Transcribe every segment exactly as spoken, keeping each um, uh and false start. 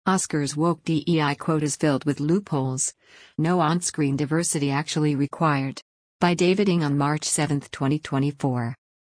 Oscars woke D E I quotas filled with loopholes. No on-screen diversity actually required. By David Ng on March seventh, twenty twenty-four.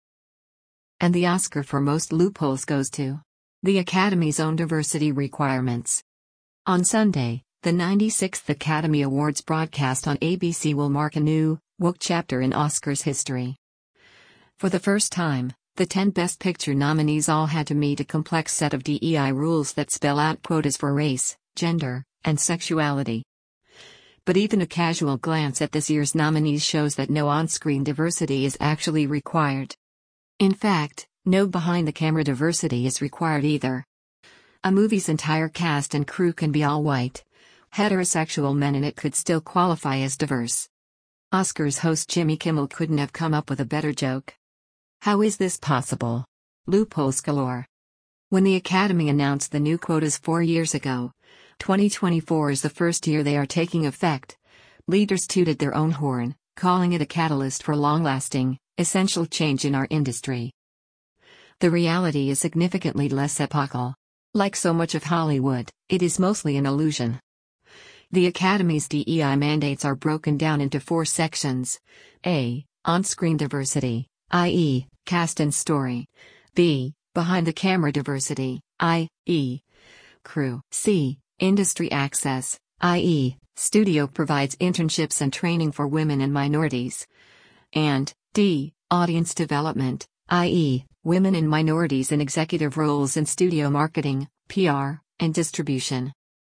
And the Oscar for most loopholes goes to the Academy's own diversity requirements. On Sunday, the ninety-sixth Academy Awards broadcast on A B C will mark a new, woke chapter in Oscars history. For the first time, the ten Best Picture nominees all had to meet a complex set of D E I rules that spell out quotas for race, gender, and sexuality. But even a casual glance at this year's nominees shows that no on-screen diversity is actually required. In fact, no behind-the-camera diversity is required either. A movie's entire cast and crew can be all white, heterosexual men, and it could still qualify as diverse. Oscars host Jimmy Kimmel couldn't have come up with a better joke. How is this possible? Loopholes galore. When the Academy announced the new quotas four years ago, twenty twenty-four is the first year they are taking effect, leaders tooted their own horn, calling it a catalyst for long-lasting, essential change in our industry. The reality is significantly less epochal. Like so much of Hollywood, it is mostly an illusion. The Academy's D E I mandates are broken down into four sections. A. On-screen diversity, that is, cast and story. B. Behind-the-camera diversity, that is, crew. C. Industry access, that is, studio provides internships and training for women and minorities. And D. Audience development, that is, women and minorities in executive roles in studio marketing, P R, and distribution.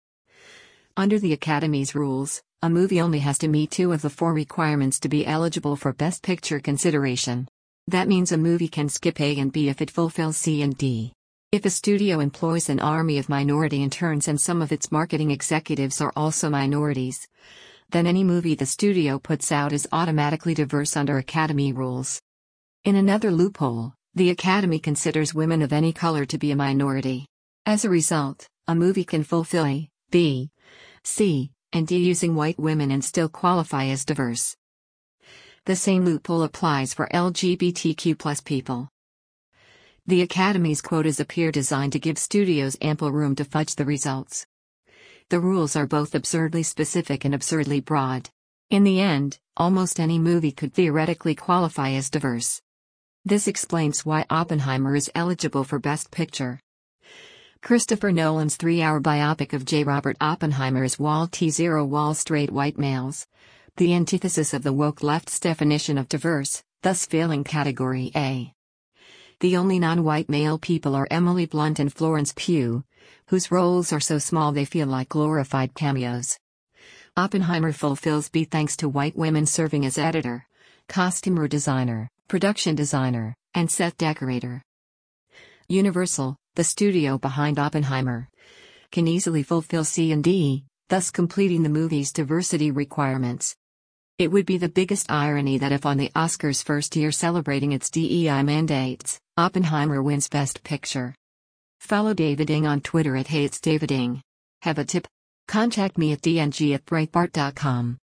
Under the Academy's rules, a movie only has to meet two of the four requirements to be eligible for Best Picture consideration. That means a movie can skip A and B if it fulfills C and D. If a studio employs an army of minority interns and some of its marketing executives are also minorities, then any movie the studio puts out is automatically diverse under Academy rules. In another loophole, the Academy considers women of any color to be a minority. As a result, a movie can fulfill A, B, C, and D using white women and still qualify as diverse. The same loophole applies for L G B T Q plus people. The Academy's quotas appear designed to give studios ample room to fudge the results. The rules are both absurdly specific and absurdly broad. In the end, almost any movie could theoretically qualify as diverse. This explains why Oppenheimer is eligible for Best Picture. Christopher Nolan's three-hour biopic of J. Robert Oppenheimer is Wall T zero Wall straight white males, the antithesis of the woke left's definition of diverse, thus failing Category A. The only non-white male people are Emily Blunt and Florence Pugh, whose roles are so small they feel like glorified cameos. Oppenheimer fulfills B thanks to white women serving as editor, costumer designer, production designer, and set decorator. Universal, the studio behind Oppenheimer, can easily fulfill C and D, thus completing the movie's diversity requirements. It would be the biggest irony that if on the Oscars' first year celebrating its D E I mandates, Oppenheimer wins Best Picture. Follow David Ng on Twitter at HatesDavidNg. Have a tip? Contact me at d n g at breitbart dot com.